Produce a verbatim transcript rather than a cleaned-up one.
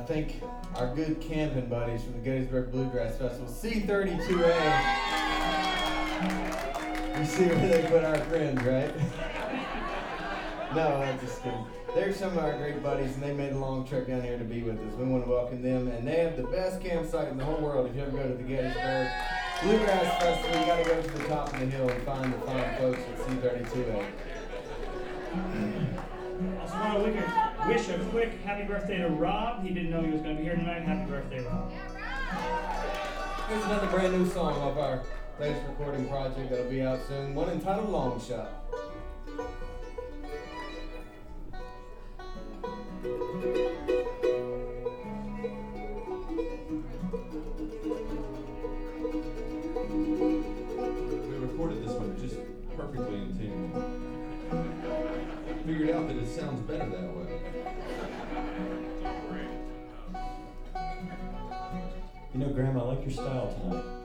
think our good camping buddies from the Gettysburg Bluegrass Festival, C thirty-two A. You see where they put our friends, right? No, I'm just kidding. They're some of our great buddies, and they made a long trek down here to be with us. We want to welcome them, and they have the best campsite in the whole world. If you ever go to the Gettysburg Bluegrass Festival, you got to go to the top of the hill and find the fine folks at C thirty-two A. Also want to wish a quick happy birthday to Rob. He didn't know he was going to be here tonight. Happy birthday, Rob. Here's another brand new song off our latest recording project that'll be out soon, one entitled Long Shot. We recorded this one just perfectly in tune. Figured out that it sounds better that way. You know, Graham, I like your style tonight.